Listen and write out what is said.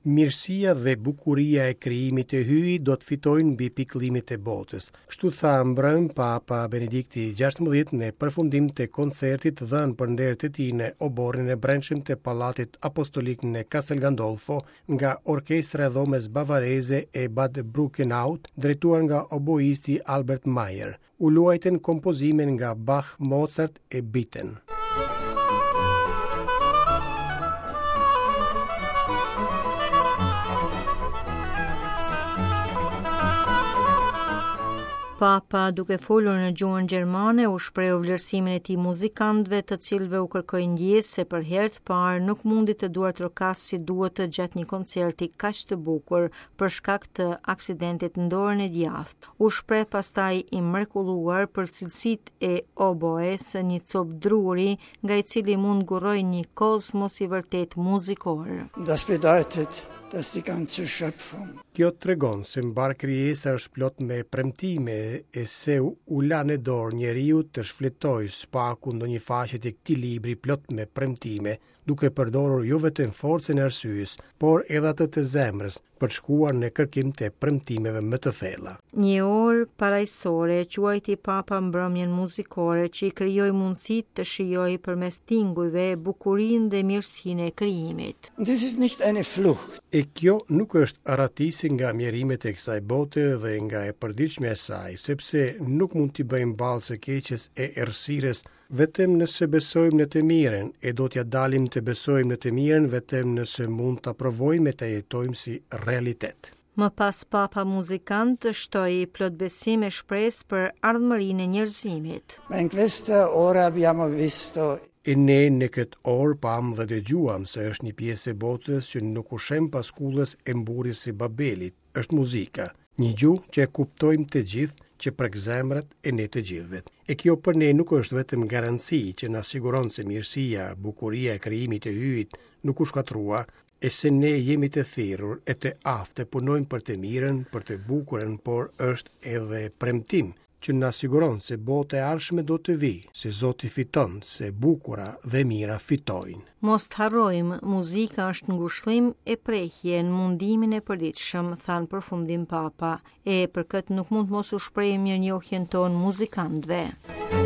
Mirësia dhe bukuria e krijimit të hyjit do të fitojnë mbi pikëllimet e botës. Kështu tha mbrëm Papa Benedikti XVI në përfundim të koncertit dhënë për nder të tij në oborrin e brendshëm të Pallatit Apostolik në Castel Gandolfo nga Orkestra e Dhomes Bavareze e Bad Bruckenhaut, drejtuar nga oboisti Albert Mayer. U luajtën kompozimin nga Bach, Mozart e Bitten. Papa, duke folur në gjuhën gjermane, u shprehu vlerësimin e tij muzikantëve, të cilëve u kërkoi ndjesë se për herë të parë nuk mundi të duartrokas si duhet gjatë një koncerti kaq të bukur për shkak të aksidentit në dorën e djathtë. U shpreh pastaj i mrekulluar për cilësitë e oboes, një cop druri nga i cili mund ngurroj një kozmos i vërtet muzikor. Das bedeutet dass die ganze Schöpfung. Kjo tregon se mbar krijesa është plot me premtime e se u la në dorë njeriu të shfletoj spaku ndonjë faqe të këtij libri plot me premtime, duke përdorur jo vetëm forcën e arsyes, por edhe atë të zemrës për të shkuar në kërkim të premtimeve më të thella. Një orë parajsore quajti Papa mbrëmjen muzikore që i krijoi mundësitë të shijojë përmes tingujve bukurinë dhe mirësinë e krijimit. Das ist nicht eine Flucht. E kjo nuk është arratisi nga mjerimet e kësaj bote dhe nga e përditshmja e saj, sepse nuk mund t'i bëjmë ballë së keqes e errësirës vetëm nëse besojmë në të mirën, e do t'ja dalim të besojmë në të mirën vetëm nëse mund t'a provojmë e t'a jetojmë si realitet. Më pas Papa muzikant shtoi plot besim e shpresë për ardhmërinë e njerëzimit. In questa ora abbiamo visto E ne në këtë orë pam dhe dëgjuam se është një pjesë e botës që nuk ushem pas kullës e mburis si Babelit, është muzika, një gjuhë që e kuptojmë të gjithë, që prek zemrat e ne të gjithëve. E kjo për ne nuk është vetëm garanci që na siguron se mirësia, bukuria e krijimit të hyjit nuk u shkatrua, e se ne jemi të thirrur e të aftë të punojmë për të mirën, për të bukurën, por është edhe premtim që na siguron se bota e ardhshme do të vijë, se Zoti fiton, se bukura dhe mira fitojnë. Mos të harrojmë, muzika është ngushëllim e prehje në mundimin e përditshëm, than përfundim Papa, e për këtë nuk mund mos u shprehim mirënjohjen tonë muzikantëve.